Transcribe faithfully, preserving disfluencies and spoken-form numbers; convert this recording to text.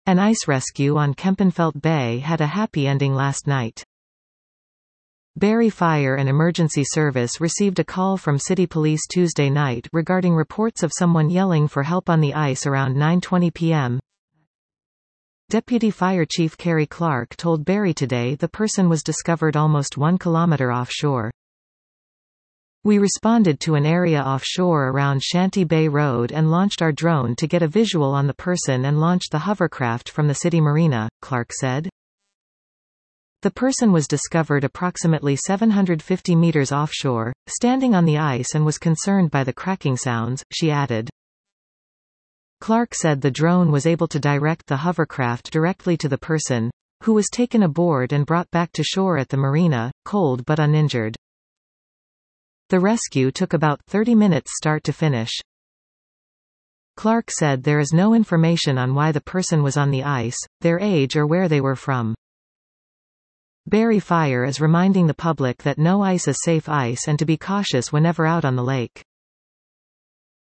An ice rescue on Kempenfelt Bay had a happy ending last night. Barrie Fire and Emergency Service received a call from City Police Tuesday night regarding reports of someone yelling for help on the ice around nine twenty p m Deputy Fire Chief Kerry Clark told Barrie today the person was discovered almost one kilometre offshore. "We responded to an area offshore around Shanty Bay Road and launched our drone to get a visual on the person and launched the hovercraft from the city marina," Clark said. The person was discovered approximately seven hundred fifty meters offshore, standing on the ice, and was concerned by the cracking sounds, she added. Clark said the drone was able to direct the hovercraft directly to the person, who was taken aboard and brought back to shore at the marina, cold but uninjured. The rescue took about thirty minutes start to finish. Clark said there is no information on why the person was on the ice, their age or where they were from. Barrie Fire is reminding the public that no ice is safe ice and to be cautious whenever out on the lake.